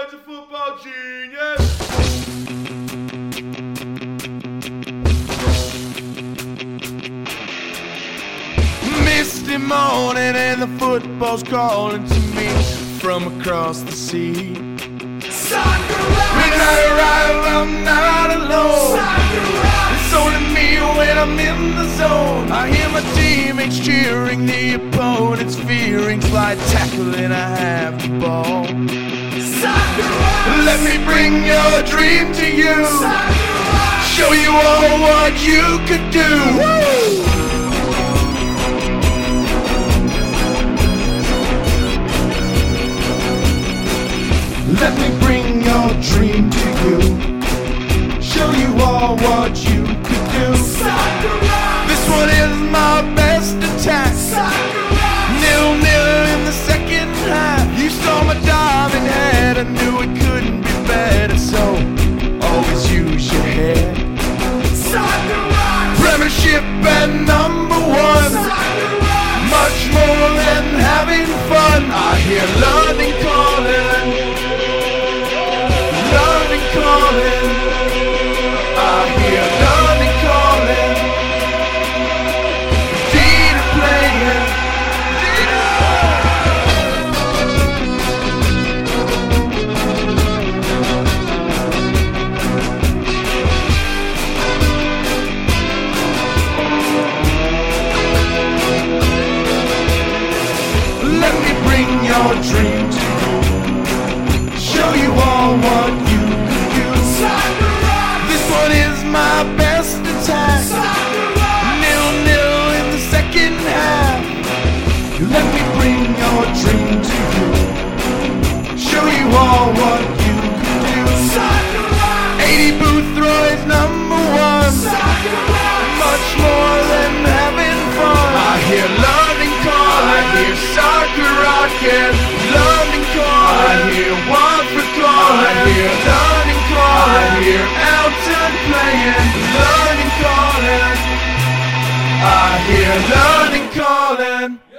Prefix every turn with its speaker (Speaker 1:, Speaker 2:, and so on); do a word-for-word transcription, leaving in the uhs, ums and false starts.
Speaker 1: God's a football genius. Misty morning and the football's calling to me from across the sea. When I arrive, I'm not alone. It's only me when I'm in the zone. I hear my teammates cheering, the opponents fearing, slide tackle and I have the ball. Let me bring your dream to you, show you all what you could do. Woo! Let me bring your dream to you, show you all what you could do. This one is my best attack. Nil nil in the second half. You saw my diving head, I knew it couldn't be better. So always use your head. Premiership and number one, much more than having fun. I hear London calling. London calling, I hear London calling. Dina playing, let me bring your dream to you, show you all what you can do. This one is my best attack. Nil nil in the second half. Let me bring your dream to you, show you all what you can do. eighty Boothroyd's number one, much more than having fun. I hear London calling, I hear soccer rocking. London calling, I hear Watford calling, I hear London calling, I hear Elton playing. London calling, I hear London calling.